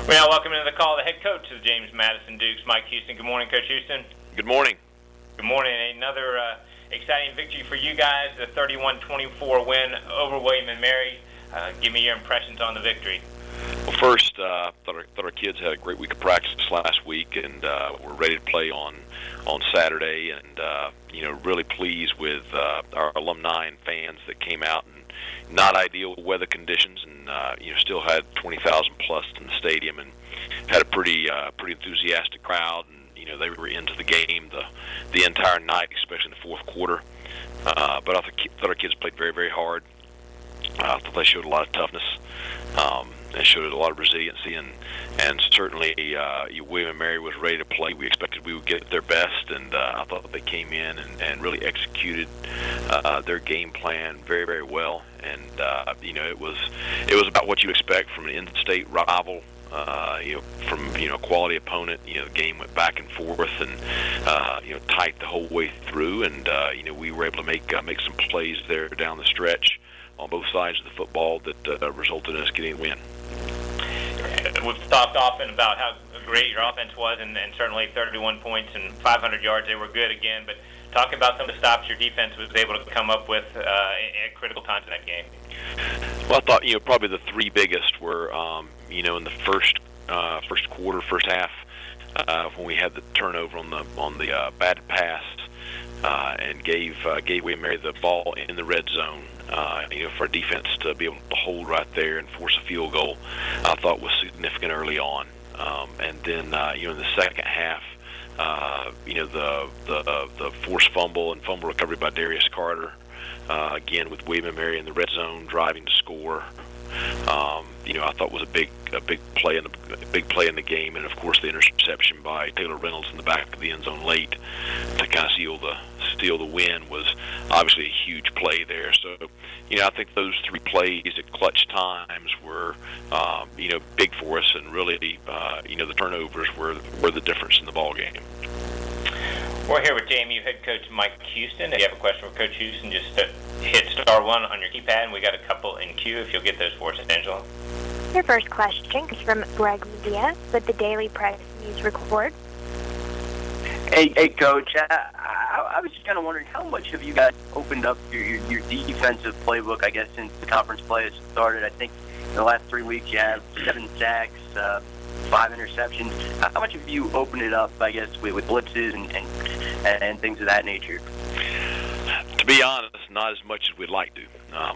We now welcome into the call the head coach of the James Madison Dukes, Mike Houston. Good morning, Coach Houston. Good morning. Good morning. Another exciting victory for you guys, the 31-24 win over William & Mary. Give me your impressions on the victory. Well, first, thought our kids had a great week of practice last week, and we're ready to play on Saturday. And really pleased with our alumni and fans that came out in not ideal weather conditions, and still had 20,000 plus in the stadium, and had a pretty enthusiastic crowd. And they were into the game the entire night, especially in the fourth quarter. But I thought our kids played very, very hard. I thought they showed a lot of toughness. They showed a lot of resiliency, and certainly William & Mary was ready to play. We expected we would get their best, and I thought they came in and really executed their game plan very, very well. And it was about what you expect from an in-state rival. From a quality opponent. The game went back and forth and tight the whole way through, and we were able to make some plays there down the stretch on both sides of the football that resulted in us getting the win. We've talked often about how great your offense was, and certainly 31 points and 500 yards. They were good again, but talk about some of the stops your defense was able to come up with at critical times in that game. Well, I thought probably the three biggest were in the first quarter, first half, when we had the turnover on the bad pass and gave William & Mary the ball in the red zone. For our defense to be able to hold right there and force a field goal, I thought was significant early on. And then in the second half, the forced fumble and fumble recovery by Darius Carter, again with William & Mary in the red zone driving to score. I thought was a big play in the game, and of course the interception by Taylor Reynolds in the back of the end zone late to kind of steal the win was obviously a huge play there. So I think those three plays at clutch times were big for us, and really the turnovers were the difference in the ball game. We're here with JMU head coach Mike Houston. If you have a question for Coach Houston, just hit star one on your keypad, and we got a couple in queue if you'll get those for us, Angela. Your first question is from Greg Medea with the Daily Press News Report. Hey, Coach. I was just kind of wondering, how much have you guys opened up your defensive playbook, I guess, since the conference play has started? I think in the last 3 weeks you have 7 sacks, 5 interceptions. How much have you opened it up, I guess, with blitzes and things of that nature? To be honest, not as much as we'd like to.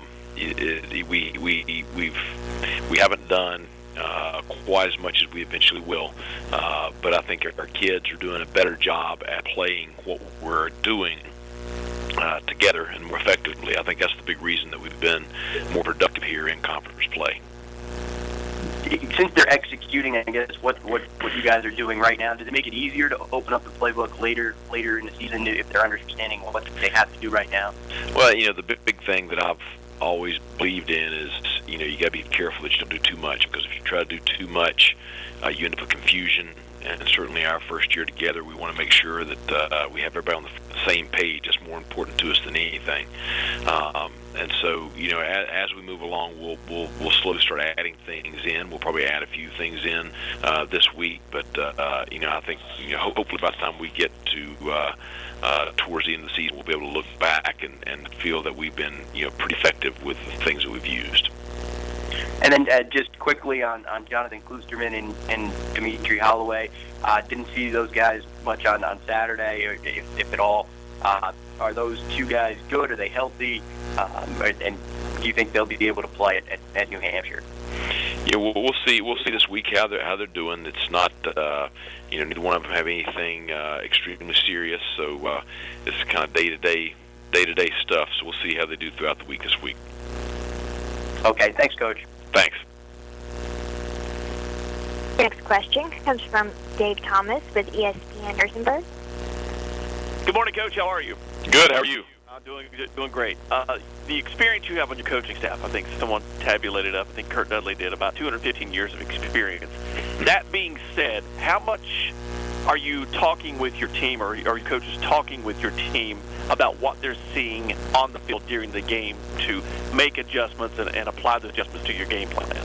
We haven't done quite as much as we eventually will, but I think our kids are doing a better job at playing what we're doing together and more effectively. I think that's the big reason that we've been more productive here in conference play. Since they're executing, I guess, what you guys are doing right now, does it make it easier to open up the playbook later in the season if they're understanding what they have to do right now? Well, the big thing that I've always believed in is, you got to be careful that you don't do too much, because if you try to do too much, you end up with confusion. And certainly our first year together, we want to make sure that we have everybody on the same page. That's more important to us than anything. And so, as we move along, we'll slowly start adding things in. We'll probably add a few things in this week, but I think hopefully by the time we get to towards the end of the season, we'll be able to look back and feel that we've been pretty effective with the things that we've used. And then just quickly on Jonathan Kloosterman and Dimitri Holloway, didn't see those guys much on Saturday, or if at all. Are those two guys good? Are they healthy? And do you think they'll be able to play at New Hampshire? Yeah, we'll see. We'll see this week how they're doing. It's not, neither one of them have anything extremely serious, so it's kind of day-to-day stuff. So we'll see how they do throughout the week this week. Okay, thanks, Coach. Thanks. Next question comes from Dave Thomas with ESPN Nursemberg. Good morning, Coach. How are you? Good. How are you? Doing great. The experience you have on your coaching staff, I think someone tabulated up, I think Kurt Dudley did, about 215 years of experience. That being said, how much are you talking with your team, or are your coaches talking with your team about what they're seeing on the field during the game to make adjustments and apply those adjustments to your game plan?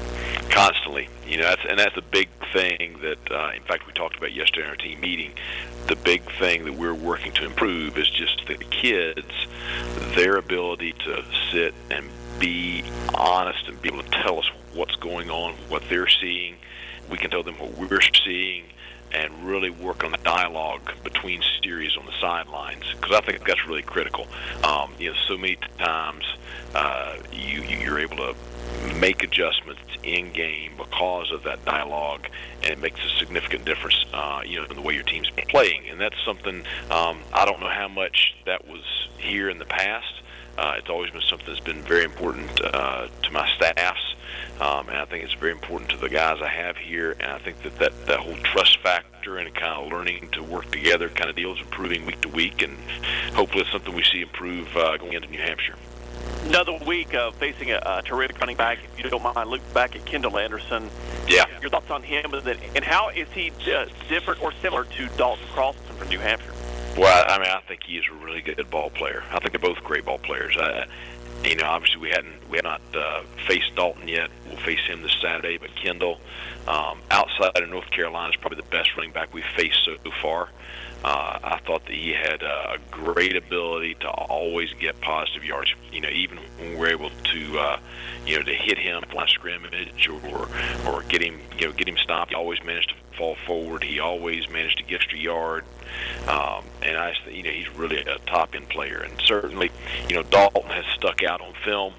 Constantly, that's a big thing that, in fact, we talked about yesterday in our team meeting. The big thing that we're working to improve is just the kids, their ability to sit and be honest and be able to tell us what's going on, what they're seeing. We can tell them what we're seeing, and really work on the dialogue between series on the sidelines, because I think that's really critical. So many times you're able to make adjustments in game because of that dialogue, and it makes a significant difference, in the way your team's playing. And that's something I don't know how much that was here in the past. It's always been something that's been very important to my staffs, and I think it's very important to the guys I have here. And I think that whole trust factor and kind of learning to work together kind of deal is improving week to week, and hopefully it's something we see improve going into New Hampshire. Another week of facing a terrific running back. If you don't mind, look back at Kendall Anderson. Yeah. Your thoughts on him, and how is he different or similar to Dalton Croston from New Hampshire? Well, I think he is a really good ball player. I think they're both great ball players. Obviously we have not faced Dalton yet. We'll face him this Saturday, but Kendall, outside of North Carolina, is probably the best running back we've faced so far. I thought that he had a great ability to always get positive yards. Even when we were able to, to hit him at line of scrimmage or get him stopped, he always managed to fall forward. He always managed to get extra yard. And I just think, he's really a top end player. And certainly, Dalton has stuck out on film.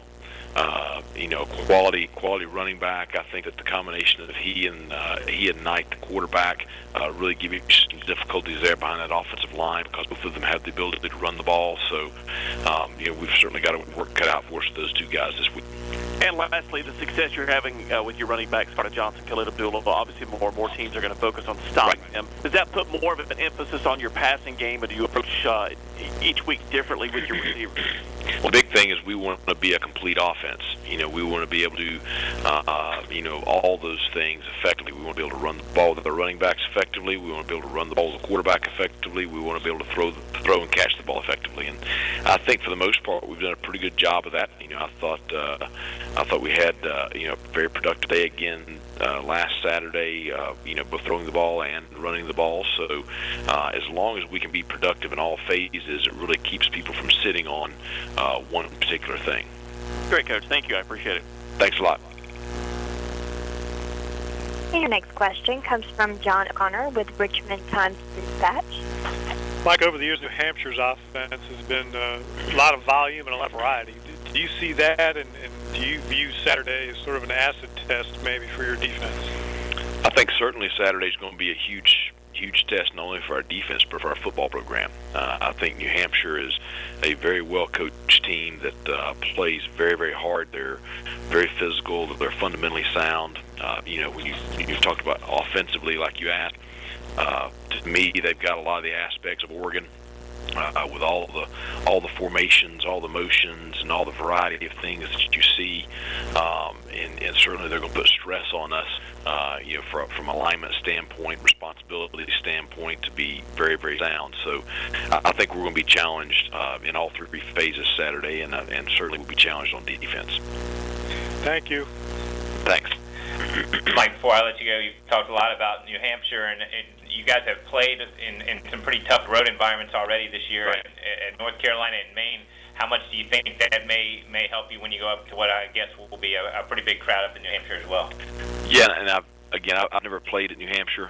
Quality running back. I think that the combination of he and Knight, the quarterback, really give you some difficulties there behind that offensive line, because both of them have the ability to run the ball. So, we've certainly got to work cut out for us with those two guys this week. And lastly, the success you're having with your running backs, Carter Johnson, Khalid Abdullah, obviously more and more teams are going to focus on stopping them. Does that put more of an emphasis on your passing game, or do you approach each week differently with your receivers? Well, the big thing is we want to be a complete offense. We want to be able to, all those things effectively. We want to be able to run the ball with the running backs effectively. We want to be able to run the ball with the quarterback effectively. We want to be able to throw and catch the ball effectively. And I think for the most part, we've done a pretty good job of that. I thought we had, a very productive day again last Saturday, both throwing the ball and running the ball. So as long as we can be productive in all phases, it really keeps people from sitting on one particular thing. Great, Coach. Thank you. I appreciate it. Thanks a lot. Your next question comes from John O'Connor with Richmond Times-Dispatch. Mike, over the years, New Hampshire's offense has been a lot of volume and a lot of variety. Do you see that, and do you view Saturday as sort of an acid test maybe for your defense? I think certainly Saturday is going to be a huge test, not only for our defense but for our football program. I think New Hampshire is a very well-coached team that plays very, very hard. They're very physical. They're fundamentally sound. When you talked about offensively, like you asked, to me, they've got a lot of the aspects of Oregon. With all the formations, all the motions, and all the variety of things that you see, and certainly they're going to put stress on us, from alignment standpoint, responsibility standpoint, to be very, very sound. So I think we're going to be challenged in all three phases Saturday, and certainly we'll be challenged on defense. Thank you. Thanks. Mike, before I let you go, you've talked a lot about New Hampshire, and you guys have played in some pretty tough road environments already this year, right, at North Carolina and Maine. How much do you think that may help you when you go up to what I guess will be a pretty big crowd up in New Hampshire as well? Yeah, and I've never played at New Hampshire.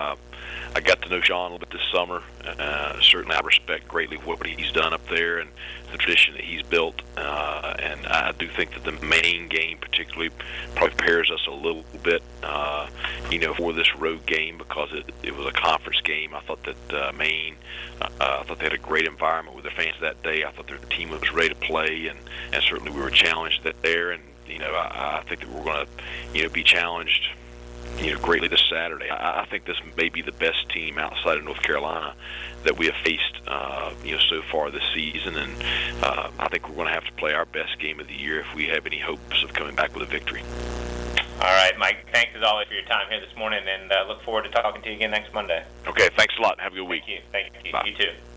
I got to know Sean a little bit this summer. Certainly I respect greatly what he's done up there and the tradition that he's built. And I do think that the Maine game particularly probably prepares us a little bit, for this road game, because it was a conference game. I thought that Maine, I thought they had a great environment with their fans that day. I thought their team was ready to play, and certainly we were challenged there. And, I think that we're going to, be challenged greatly this Saturday. I think this may be the best team outside of North Carolina that we have faced, so far this season, and I think we're going to have to play our best game of the year if we have any hopes of coming back with a victory. All right, Mike, thanks as always for your time here this morning, and look forward to talking to you again next Monday. Okay, thanks a lot. Have a good week. Thank you. Bye. You too.